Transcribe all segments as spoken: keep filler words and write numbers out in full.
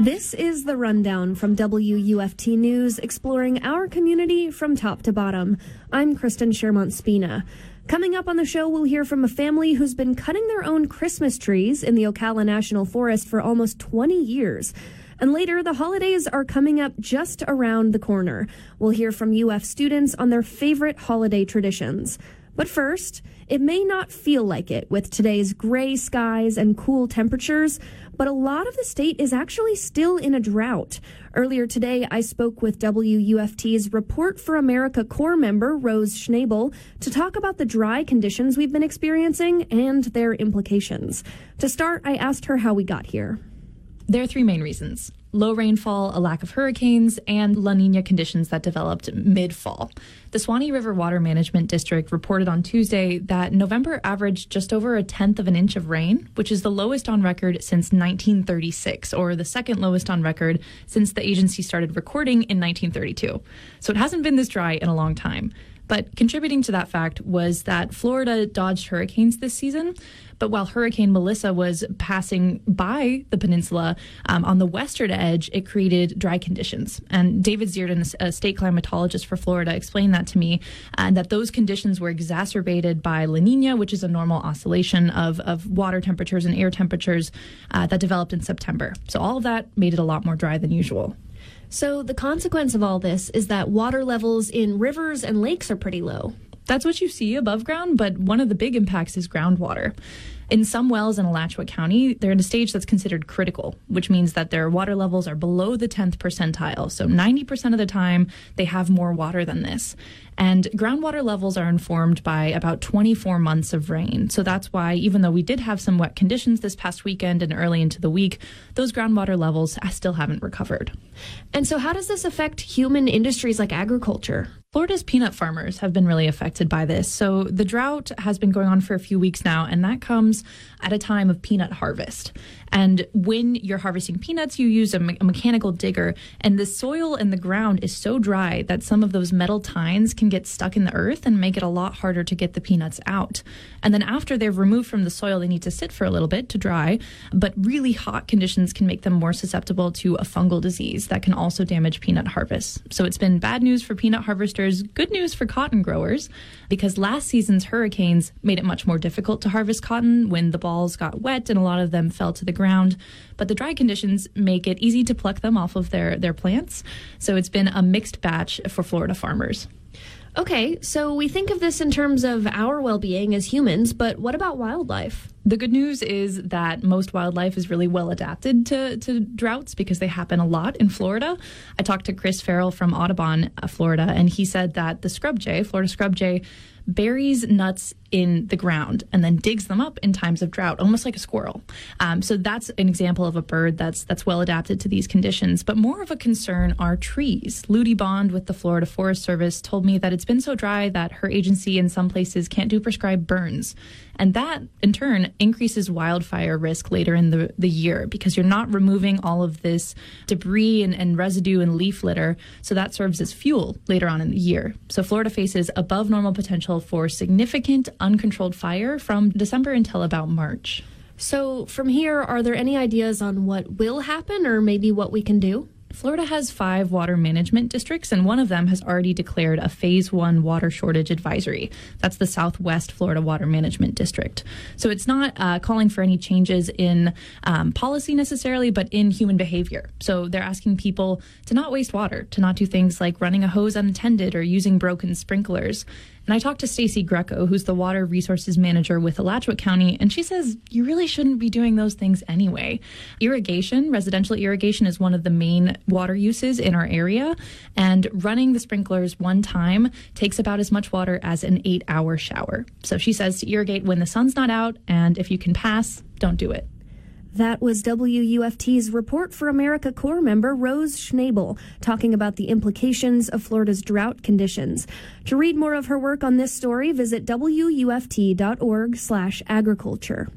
This is the Rundown from W U F T News, exploring our community from top to bottom. I'm Kristen Shermont-Spina. Coming up on the show, we'll hear from a family who's been cutting their own Christmas trees in the Ocala National Forest for almost twenty years. And later, the holidays are coming up just around the corner. We'll hear from U F students on their favorite holiday traditions. But first, it may not feel like it with today's gray skies and cool temperatures, but a lot of the state is actually still in a drought. Earlier today, I spoke with W U F T's Report for America Corps member, Rose Schnabel, to talk about the dry conditions we've been experiencing and their implications. To start, I asked her how we got here. There are three main reasons: low rainfall, a lack of hurricanes, and La Nina conditions that developed mid-fall. The Suwannee River Water Management District reported on Tuesday that November averaged just over a tenth of an inch of rain, which is the lowest on record since nineteen thirty-six, or the second lowest on record since the agency started recording in nineteen thirty-two. So it hasn't been this dry in a long time. But contributing to that fact was that Florida dodged hurricanes this season. But while Hurricane Melissa was passing by the peninsula um, on the western edge, it created dry conditions. And David Zierden, a state climatologist for Florida, explained that to me, and that those conditions were exacerbated by La Nina, which is a normal oscillation of, of water temperatures and air temperatures uh, that developed in September. So all of that made it a lot more dry than usual. So the consequence of all this is that water levels in rivers and lakes are pretty low. That's what you see above ground, but one of the big impacts is groundwater. In some wells in Alachua County, they're in a stage that's considered critical, which means that their water levels are below the tenth percentile. So ninety percent of the time, they have more water than this. And groundwater levels are informed by about twenty-four months of rain. So that's why, even though we did have some wet conditions this past weekend and early into the week, those groundwater levels still haven't recovered. And so how does this affect human industries like agriculture? Florida's peanut farmers have been really affected by this. So the drought has been going on for a few weeks now, and that comes at a time of peanut harvest. And when you're harvesting peanuts, you use a, me- a mechanical digger, and the soil in the ground is so dry that some of those metal tines can get stuck in the earth and make it a lot harder to get the peanuts out. And then after they're removed from the soil, they need to sit for a little bit to dry, but really hot conditions can make them more susceptible to a fungal disease that can also damage peanut harvests. So it's been bad news for peanut harvesters, good news for cotton growers, because last season's hurricanes made it much more difficult to harvest cotton when the balls got wet and a lot of them fell to the ground. But the dry conditions make it easy to pluck them off of their, their plants. So it's been a mixed batch for Florida farmers. Okay, so we think of this in terms of our well-being as humans, but what about wildlife? The good news is that most wildlife is really well adapted to, to droughts because they happen a lot in Florida. I talked to Chris Farrell from Audubon, uh, Florida, and he said that the scrub jay, Florida scrub jay, buries nuts in the ground and then digs them up in times of drought, almost like a squirrel. Um, so that's an example of a bird that's that's well adapted to these conditions. But more of a concern are trees. Ludi Bond with the Florida Forest Service told me that it's been so dry that her agency in some places can't do prescribed burns. And that, in turn, increases wildfire risk later in the, the year because you're not removing all of this debris and, and residue and leaf litter. So that serves as fuel later on in the year. So Florida faces above normal potential for significant uncontrolled fire from December until about March. So from here, are there any ideas on what will happen or maybe what we can do? Florida has five water management districts, and one of them has already declared a phase one water shortage advisory. That's the Southwest Florida Water Management District. So it's not uh, calling for any changes in um, policy necessarily, but in human behavior. So they're asking people to not waste water, to not do things like running a hose unattended or using broken sprinklers. And I talked to Stacy Greco, who's the water resources manager with Alachua County, and she says you really shouldn't be doing those things anyway. Irrigation, residential irrigation, is one of the main water uses in our area, and running the sprinklers one time takes about as much water as an eight-hour shower. So she says to irrigate when the sun's not out, and if you can pass, don't do it. That was W U F T's Report for America Corps member Rose Schnabel talking about the implications of Florida's drought conditions. To read more of her work on this story, visit W U F T dot org slash agriculture.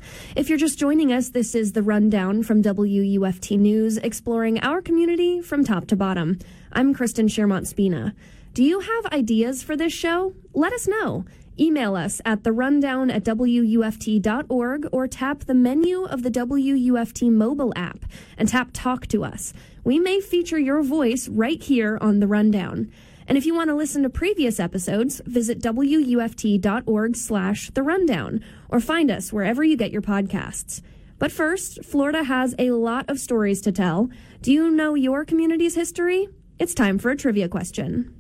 If you're just joining us, this is the Rundown from W U F T News, exploring our community from top to bottom. I'm Kristen Shermont-Spina. Do you have ideas for this show? Let us know. Email us at the rundown at W U F T dot org or tap the menu of the W U F T mobile app and tap Talk to Us. We may feature your voice right here on The Rundown. And if you want to listen to previous episodes, visit W U F T dot org slash The Rundown or find us wherever you get your podcasts. But first, Florida has a lot of stories to tell. Do you know your community's history? It's time for a trivia question.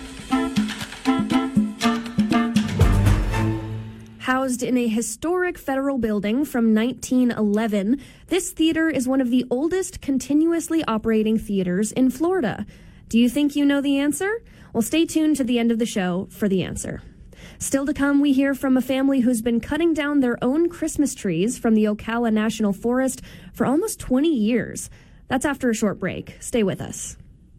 Housed in a historic federal building from nineteen eleven, this theater is one of the oldest continuously operating theaters in Florida. Do you think you know the answer? Well, stay tuned to the end of the show for the answer. Still to come, we hear from a family who's been cutting down their own Christmas trees from the Ocala National Forest for almost twenty years. That's after a short break. Stay with us.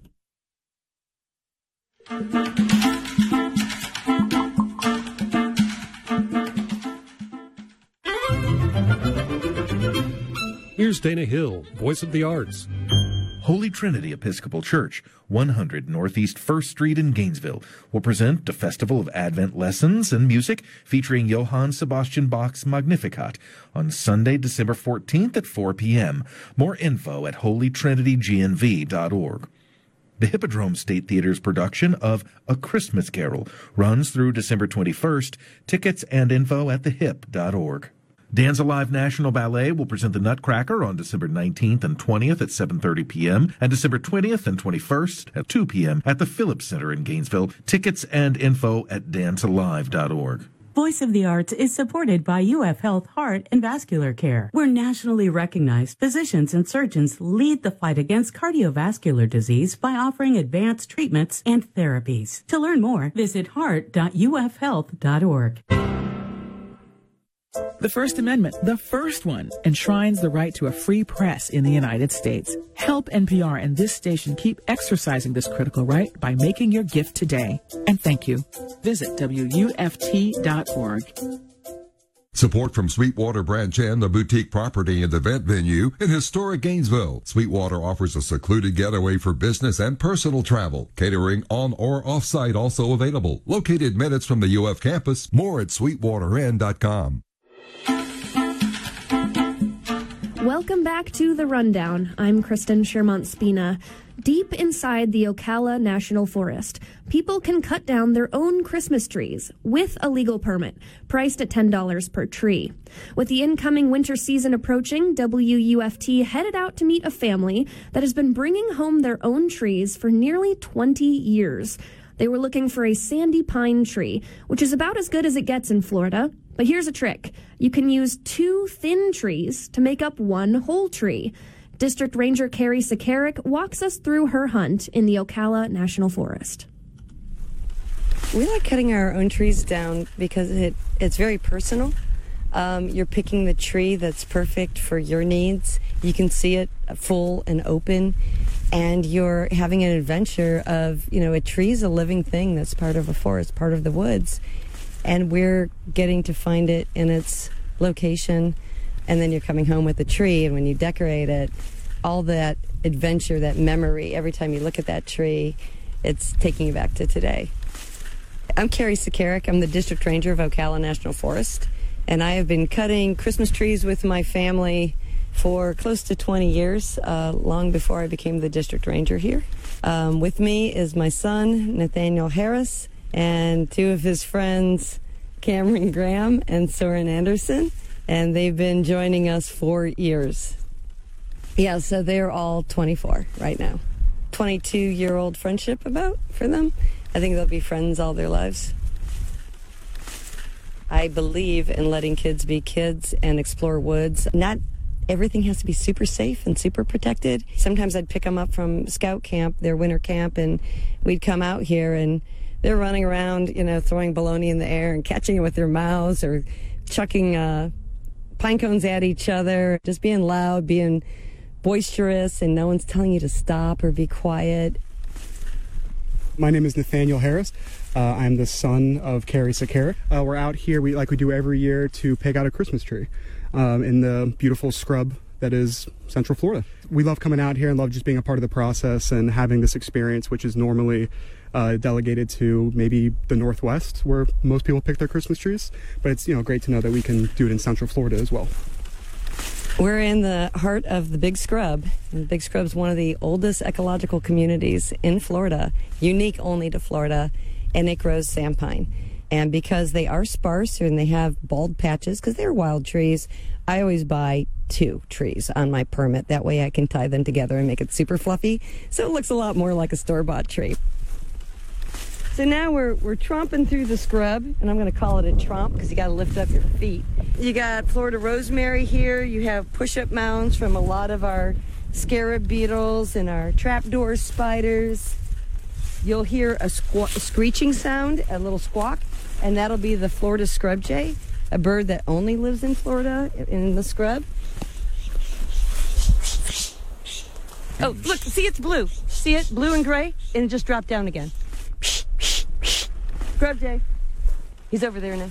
Here's Dana Hill, Voice of the Arts. Holy Trinity Episcopal Church, one hundred Northeast first Street in Gainesville, will present a festival of Advent lessons and music featuring Johann Sebastian Bach's Magnificat on Sunday, December fourteenth at four p.m. More info at holy trinity g n v dot org. The Hippodrome State Theater's production of A Christmas Carol runs through December twenty-first. Tickets and info at the hip dot org. Dance Alive National Ballet will present the Nutcracker on December nineteenth and twentieth at seven thirty p.m. and December twentieth and twenty-first at two p.m. at the Phillips Center in Gainesville. Tickets and info at dance alive dot org. Voice of the Arts is supported by U F Health Heart and Vascular Care, where nationally recognized physicians and surgeons lead the fight against cardiovascular disease by offering advanced treatments and therapies. To learn more, visit heart dot u f health dot org. The First Amendment, the first one, enshrines the right to a free press in the United States. Help N P R and this station keep exercising this critical right by making your gift today. And thank you. Visit W U F T dot org. Support from Sweetwater Branch Inn, the boutique property and event venue in historic Gainesville. Sweetwater offers a secluded getaway for business and personal travel. Catering on or off-site also available. Located minutes from the U F campus. More at sweetwater inn dot com. Welcome back to The Rundown. I'm Kristen Shermont-Spina. Deep inside the Ocala National Forest, people can cut down their own Christmas trees with a legal permit, priced at ten dollars per tree. With the incoming winter season approaching, W U F T headed out to meet a family that has been bringing home their own trees for nearly twenty years. They were looking for a sandy pine tree, which is about as good as it gets in Florida. But here's a trick. You can use two thin trees to make up one whole tree. District Ranger Carrie Sakaric walks us through her hunt in the Ocala National Forest. We like cutting our own trees down because it, it's very personal. Um, you're picking the tree that's perfect for your needs. You can see it full and open. And you're having an adventure of, you know, a tree's a living thing that's part of a forest, part of the woods. And we're getting to find it in its location. And then you're coming home with the tree. And when you decorate it, all that adventure, that memory, every time you look at that tree, it's taking you back to today. I'm Carrie Sakaric. I'm the District Ranger of Ocala National Forest. And I have been cutting Christmas trees with my family for close to twenty years, uh, long before I became the District Ranger here. Um, with me is my son, Nathaniel Harris, and two of his friends, Cameron Graham and Soren Anderson, and they've been joining us for years. Yeah, so they're all twenty-four right now. twenty-two-year-old friendship about for them. I think they'll be friends all their lives. I believe in letting kids be kids and explore woods. Not everything has to be super safe and super protected. Sometimes I'd pick them up from scout camp, their winter camp, and we'd come out here and they're running around, you know, throwing bologna in the air and catching it with their mouths or chucking uh, pine cones at each other, just being loud, being boisterous, and no one's telling you to stop or be quiet. My name is Nathaniel Harris. Uh, I'm the son of Carrie Sakaric. Uh, we're out here, we like we do every year, to pick out a Christmas tree um, in the beautiful scrub that is Central Florida. We love coming out here and love just being a part of the process and having this experience, which is normally uh, delegated to maybe the Northwest, where most people pick their Christmas trees. But it's, you know, great to know that we can do it in Central Florida as well. We're in the heart of the Big Scrub. And the Big Scrub is one of the oldest ecological communities in Florida, unique only to Florida, and it grows sandpine. And because they are sparse and they have bald patches, because they're wild trees, I always buy two trees on my permit. That way I can tie them together and make it super fluffy, so it looks a lot more like a store-bought tree. So now we're we're tromping through the scrub, and I'm going to call it a tromp because you got to lift up your feet. You got Florida rosemary here. You have push-up mounds from a lot of our scarab beetles and our trapdoor spiders. You'll hear a, squ- a screeching sound, a little squawk, and that'll be the Florida scrub jay, a bird that only lives in Florida in the scrub. Oh, look, see, it's blue. See it? Blue and gray, and it just dropped down again. Scrub jay. He's over there now.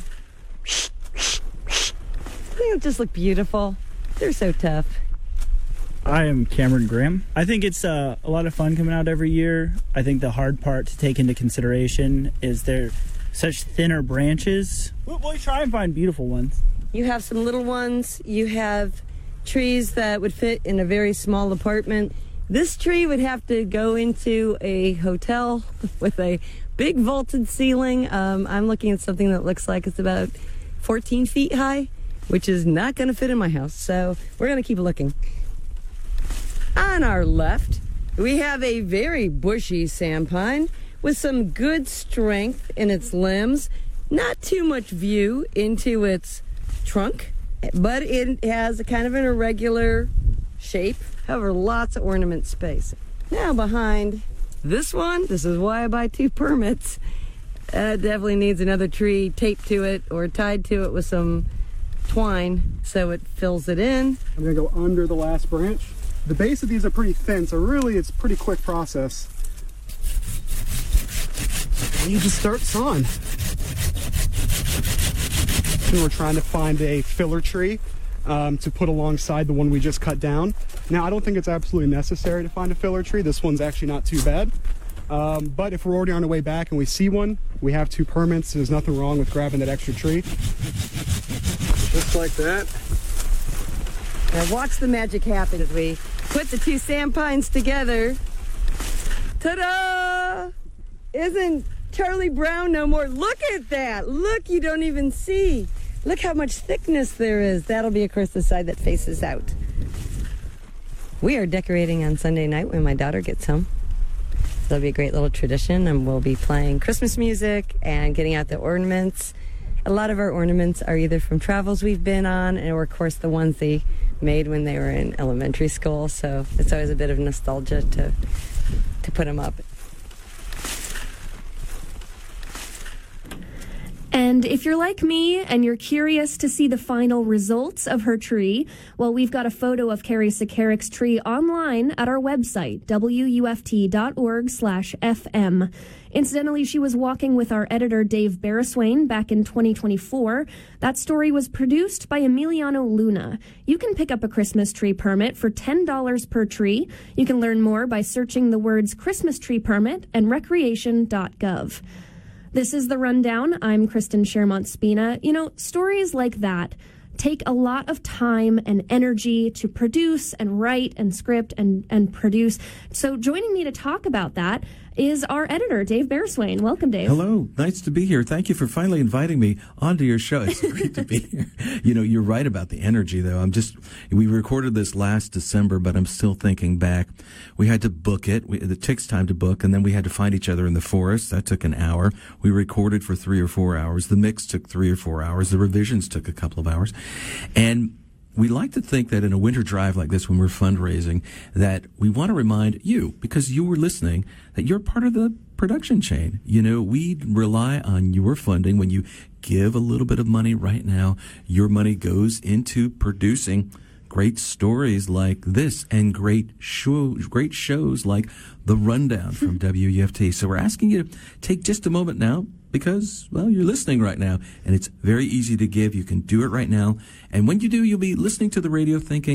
They don't just look beautiful. They're so tough. I am Cameron Graham. I think it's uh, a lot of fun coming out every year. I think the hard part to take into consideration is they're such thinner branches. We'll, we'll try and find beautiful ones. You have some little ones. You have trees that would fit in a very small apartment. This tree would have to go into a hotel with a big vaulted ceiling. Um, I'm looking at something that looks like it's about fourteen feet high, which is not going to fit in my house. So we're going to keep looking. On our left, we have a very bushy sandpine with some good strength in its limbs. Not too much view into its trunk, but it has a kind of an irregular shape. However, lots of ornament space. Now behind this one, this is why I buy two permits. Uh, definitely needs another tree taped to it or tied to it with some twine so it fills it in. I'm gonna go under the last branch. The base of these are pretty thin, so really it's a pretty quick process. And you just start sawing. And we're trying to find a filler tree um, to put alongside the one we just cut down. Now, I don't think it's absolutely necessary to find a filler tree. This one's actually not too bad. Um, but if we're already on our way back and we see one, we have two permits. So there's nothing wrong with grabbing that extra tree. Just like that. Now watch the magic happen as we put the two sandpines together. Ta-da! Isn't Charlie Brown no more? Look at that. Look, you don't even see. Look how much thickness there is. That'll be, of course, the side that faces out. We are decorating on Sunday night when my daughter gets home. That'll be a great little tradition, and we'll be playing Christmas music and getting out the ornaments. A lot of our ornaments are either from travels we've been on, or, of course, the ones they made when they were in elementary school. So it's always a bit of nostalgia to, to put them up. And if you're like me and you're curious to see the final results of her tree, well, we've got a photo of Carrie Sakaric's tree online at our website, W U F T dot org slash F M. Incidentally, she was walking with our editor, Dave Barriswain, back in twenty twenty-four. That story was produced by Emiliano Luna. You can pick up a Christmas tree permit for ten dollars per tree. You can learn more by searching the words Christmas tree permit and recreation dot gov. This is The Rundown. I'm Kristen Shermont-Spina. You know, stories like that take a lot of time and energy to produce and write and script and, and produce. So joining me to talk about that is our editor, Dave Barriswain. Welcome, Dave. Hello. Nice to be here. Thank you for finally inviting me onto your show. It's great to be here. You know, you're right about the energy, though. I'm just, we recorded this last December, but I'm still thinking back. We had to book it. We, it takes time to book, and then we had to find each other in the forest. That took an hour. We recorded for three or four hours. The mix took three or four hours. The revisions took a couple of hours. And we like to think that in a winter drive like this, when we're fundraising, that we want to remind you, because you were listening, that you're part of the production chain. You know, we rely on your funding. When you give a little bit of money right now, your money goes into producing great stories like this and great show, great shows like The Rundown from W U F T. So we're asking you to take just a moment now, because, well, you're listening right now, and it's very easy to give. You can do it right now. And when you do, you'll be listening to the radio thinking,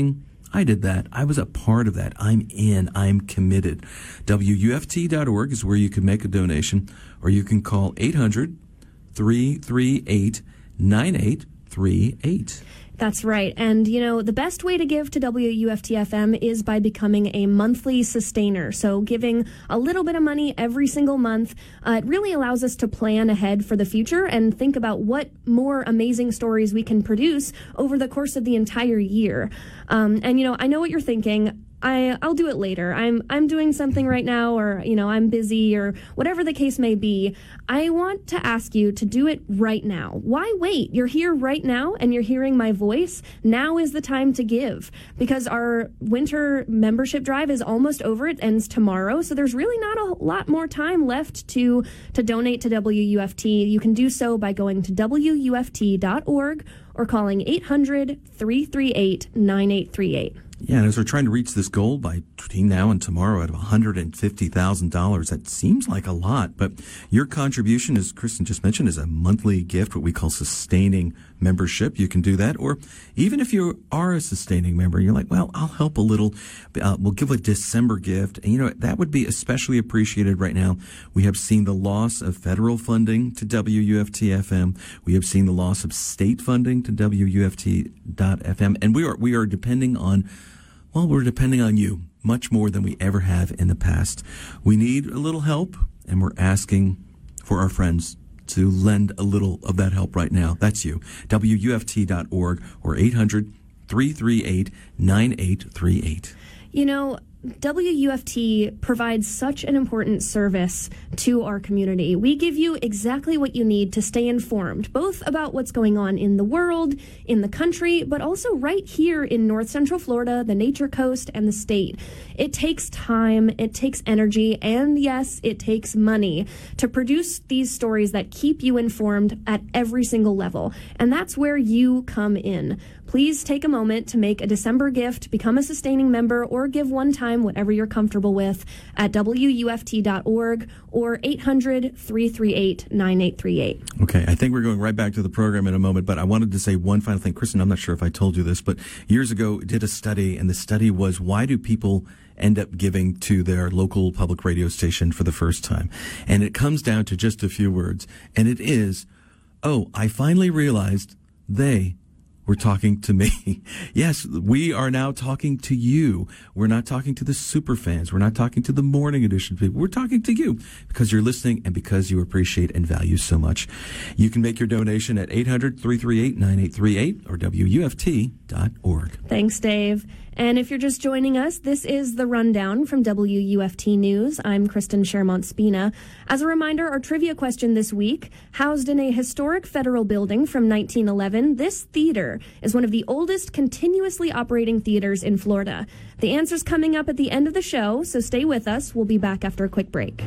I did that. I was a part of that. I'm in. I'm committed. W U F T dot org is where you can make a donation, or you can call eight hundred, three three eight, nine eight three eight. That's right. And, you know, the best way to give to W U F T F M is by becoming a monthly sustainer. So giving a little bit of money every single month, uh, it really allows us to plan ahead for the future and think about what more amazing stories we can produce over the course of the entire year. Um, and, you know, I know what you're thinking. I, I'll do it later. I'm I'm doing something right now, or, you know, I'm busy, or whatever the case may be. I want to ask you to do it right now. Why wait? You're here right now and you're hearing my voice. Now is the time to give, because our winter membership drive is almost over. It ends tomorrow. So there's really not a lot more time left to, to donate to W U F T. You can do so by going to W U F T dot org or calling eight hundred, three three eight, nine eight three eight. Yeah, and as we're trying to reach this goal by between now and tomorrow at one hundred fifty thousand dollars, that seems like a lot, but your contribution, as Kristen just mentioned, is a monthly gift, what we call sustaining membership. You can do that, or even if you are a sustaining member, you're like, well, I'll help a little, uh, we'll give a December gift, and you know, that would be especially appreciated right now. We have seen the loss of federal funding to W U F T F M. We have seen the loss of state funding to W U F T dot F M, and we are we are depending on Well, we're depending on you much more than we ever have in the past. We need a little help, and we're asking for our friends to lend a little of that help right now. That's you. W U F T dot org or eight hundred, three three eight, nine eight three eight. You know, W U F T provides such an important service to our community. We give you exactly what you need to stay informed, both about what's going on in the world, in the country, but also right here in North Central Florida, the Nature Coast, and the state. It takes time, it takes energy, and yes, it takes money to produce these stories that keep you informed at every single level. And that's where you come in. Please take a moment to make a December gift, become a sustaining member, or give one time, whatever you're comfortable with, at W U F T dot org or eight hundred, three three eight, nine eight three eight. Okay, I think we're going right back to the program in a moment, but I wanted to say one final thing. Kristen, I'm not sure if I told you this, but years ago did a study, and the study was, why do people end up giving to their local public radio station for the first time? And it comes down to just a few words, and it is, oh, I finally realized they were talking to me. Yes, we are now talking to you. We're not talking to the super fans. We're not talking to the morning edition people. We're talking to you because you're listening and because you appreciate and value so much. You can make your donation at eight hundred, three three eight, nine eight three eight or W U F T dot org. Thanks, Dave. And if you're just joining us, this is The Rundown from W U F T News. I'm Kristen Shermont-Spina. As a reminder, our trivia question this week, housed in a historic federal building from nineteen eleven, this theater is one of the oldest continuously operating theaters in Florida. The answer's coming up at the end of the show, so stay with us. We'll be back after a quick break.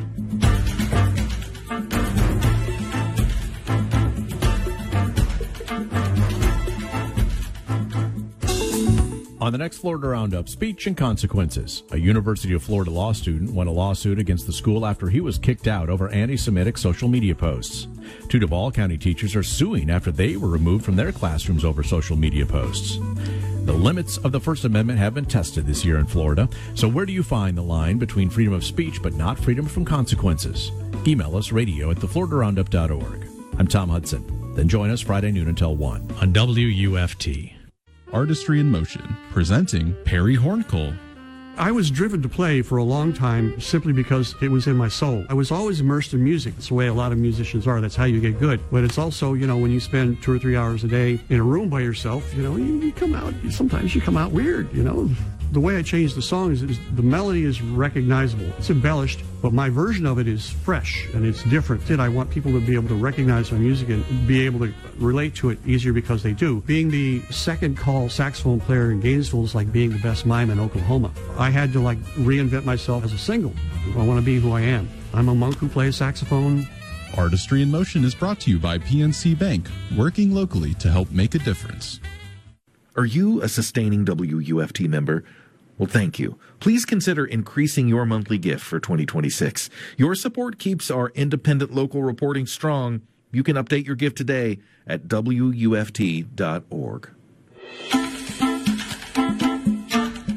On the next Florida Roundup, speech and consequences. A University of Florida law student won a lawsuit against the school after he was kicked out over anti-Semitic social media posts. Two Duval County teachers are suing after they were removed from their classrooms over social media posts. The limits of the First Amendment have been tested this year in Florida. So where do you find the line between freedom of speech but not freedom from consequences? Email us radio at the florida roundup dot org. I'm Tom Hudson. Then join us Friday noon until one on W U F T. Artistry in Motion, presenting Perry Horncoal. I was driven to play for a long time simply because it was in my soul. I was always immersed in music. It's the way a lot of musicians are. That's how you get good. But it's also, you know, when you spend two or three hours a day in a room by yourself, you know, you, you come out, sometimes you come out weird, you know. The way I changed the song is, is the melody is recognizable. It's embellished, but my version of it is fresh and it's different. And I want people to be able to recognize my music and be able to relate to it easier because they do. Being the second call saxophone player in Gainesville is like being the best mime in Oklahoma. I had to like reinvent myself as a single. I want to be who I am. I'm a monk who plays saxophone. Artistry in Motion is brought to you by P N C Bank, working locally to help make a difference. Are you a sustaining W U F T member? Well, thank you. Please consider increasing your monthly gift for twenty twenty-six. Your support keeps our independent local reporting strong. You can update your gift today at W U F T dot org.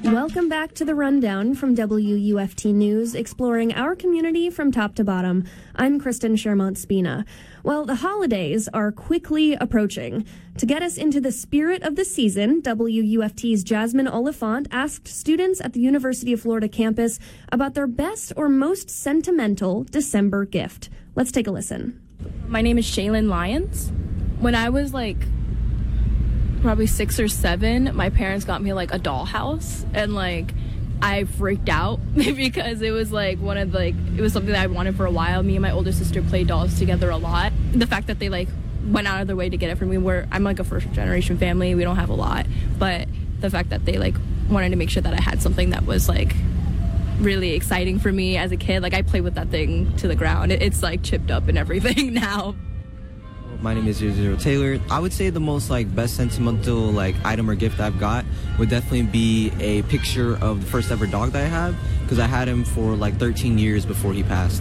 Welcome back to the Rundown from W U F T News, exploring our community from top to bottom. I'm Kristen Shermont-Spina. Well, the holidays are quickly approaching. To get us into the spirit of the season, W U F T's Jasmine Oliphant asked students at the University of Florida campus about their best or most sentimental December gift. Let's take a listen. My name is Shaylin Lyons. When I was like probably six or seven, my parents got me like a dollhouse, and like I freaked out because it was like one of the, like it was something that I wanted for a while. Me and my older sister played dolls together a lot. The fact that they like went out of their way to get it for me, where I'm like a first generation family, we don't have a lot, but the fact that they like wanted to make sure that I had something that was like really exciting for me as a kid. Like I played with that thing to the ground. It, it's like chipped up and everything now. My name is Zero Zero Taylor. I would say the most like best sentimental like item or gift I've got would definitely be a picture of the first ever dog that I have, because I had him for like thirteen years before he passed.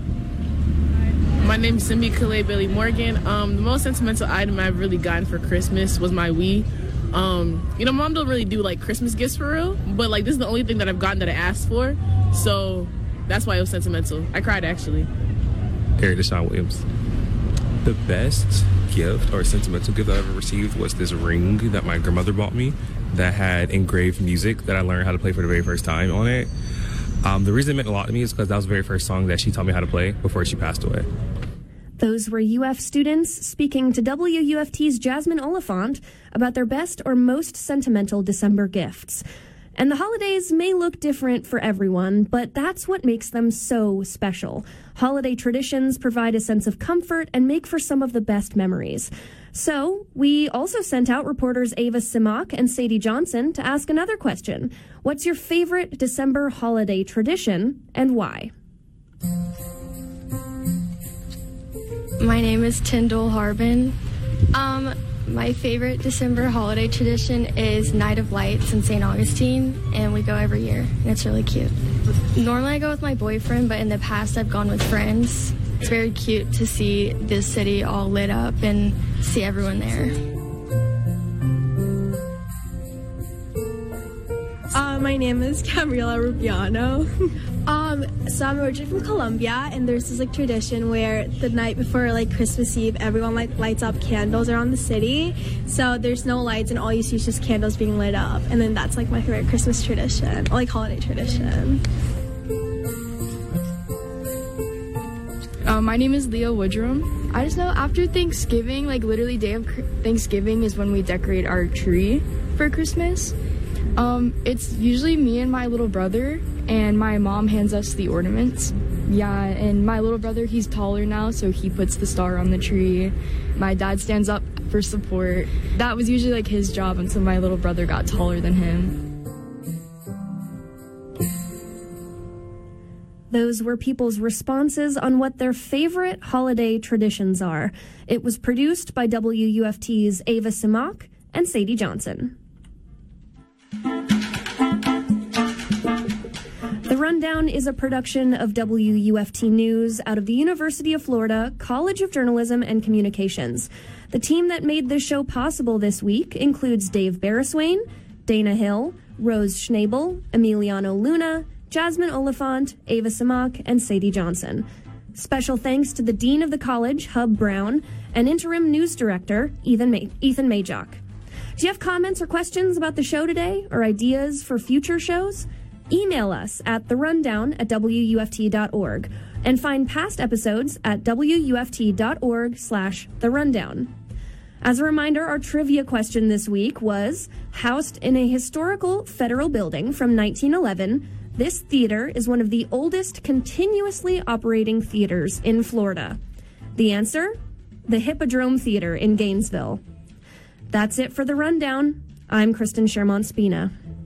My name is Simbi Kalei Billy Morgan. Um, the most sentimental item I've really gotten for Christmas was my Wii. Um, you know, Mom don't really do like Christmas gifts for real, but like this is the only thing that I've gotten that I asked for, so that's why it was sentimental. I cried actually. Eric Deshaun Williams. The best gift or sentimental gift I've ever received was this ring that my grandmother bought me that had engraved music that I learned how to play for the very first time on it. Um, the reason it meant a lot to me is because that was the very first song that she taught me how to play before she passed away. Those were U F students speaking to W U F T's Jasmine Oliphant about their best or most sentimental December gifts. And the holidays may look different for everyone, but that's what makes them so special. Holiday traditions provide a sense of comfort and make for some of the best memories. So, we also sent out reporters Ava Simak and Sadie Johnson to ask another question. What's your favorite December holiday tradition and why? My name is Tyndall Harbin. Um... My favorite December holiday tradition is Night of Lights in Saint Augustine, and we go every year, and it's really cute. Normally I go with my boyfriend, but in the past I've gone with friends. It's very cute to see this city all lit up and see everyone there. Uh, my name is Gabriela Rubiano. um, so I'm originally from Colombia, and there's this like tradition where the night before like Christmas Eve, everyone like lights up candles around the city. So there's no lights, and all you see is just candles being lit up. And then that's like my favorite Christmas tradition, or like holiday tradition. Uh, my name is Leah Woodrum. I just know after Thanksgiving, like literally day of Thanksgiving is when we decorate our tree for Christmas. Um, it's usually me and my little brother, and my mom hands us the ornaments. Yeah, and my little brother, he's taller now, so he puts the star on the tree. My dad stands up for support. That was usually like his job until my little brother got taller than him. Those were people's responses on what their favorite holiday traditions are. It was produced by W U F T's Ava Simak and Sadie Johnson. The Rundown is a production of W U F T News out of the University of Florida College of Journalism and Communications. The team that made this show possible this week includes Dave Barriswain, Dana Hill, Rose Schnabel, Emiliano Luna, Jasmine Oliphant, Ava Simak, and Sadie Johnson. Special thanks to the Dean of the College, Hub Brown, and Interim News Director, Ethan, May- Ethan Majok. Do you have comments or questions about the show today, or ideas for future shows? Email us at the rundown at W U F T dot org and find past episodes at W U F T dot org slash the rundown. As a reminder, our trivia question this week was, housed in a historical federal building from nineteen eleven, this theater is one of the oldest continuously operating theaters in Florida. The answer? The Hippodrome Theater in Gainesville. That's it for the Rundown. I'm Kristen Shermont-Spina.